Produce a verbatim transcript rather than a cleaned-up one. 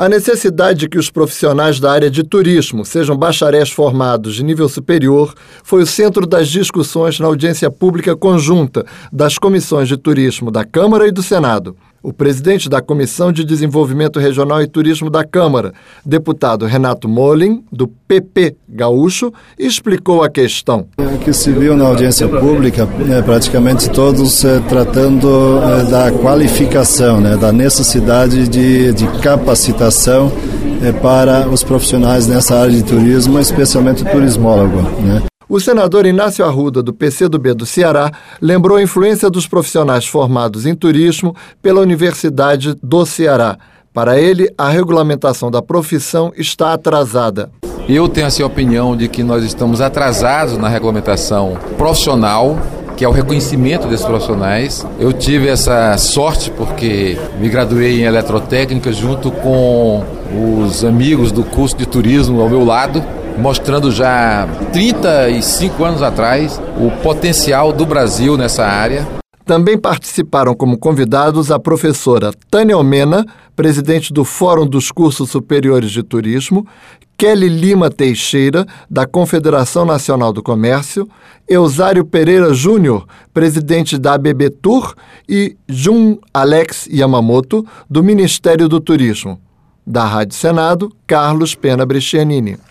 A necessidade de que os profissionais da área de turismo sejam bacharéis formados de nível superior foi o centro das discussões na audiência pública conjunta das comissões de turismo da Câmara e do Senado. O presidente da Comissão de Desenvolvimento Regional e Turismo da Câmara, deputado Renato Molin, do P P Gaúcho, explicou a questão. O que se viu na audiência pública, é, praticamente todos é, tratando é, da qualificação, né, da necessidade de, de capacitação é, para os profissionais nessa área de turismo, especialmente o turismólogo, né? O senador Inácio Arruda, do P C do B do Ceará, lembrou a influência dos profissionais formados em turismo pela Universidade do Ceará. Para ele, a regulamentação da profissão está atrasada. Eu tenho assim, a opinião de que nós estamos atrasados na regulamentação profissional, que é o reconhecimento desses profissionais. Eu tive essa sorte porque me graduei em eletrotécnica junto com os amigos do curso de turismo ao meu lado, mostrando já trinta e cinco anos atrás o potencial do Brasil nessa área. Também participaram como convidados a professora Tânia Almena, presidente do Fórum dos Cursos Superiores de Turismo, Kelly Lima Teixeira, da Confederação Nacional do Comércio, Eusário Pereira Júnior, presidente da A B B Tour, e Jun Alex Yamamoto, do Ministério do Turismo. Da Rádio Senado, Carlos Pena Brescianini.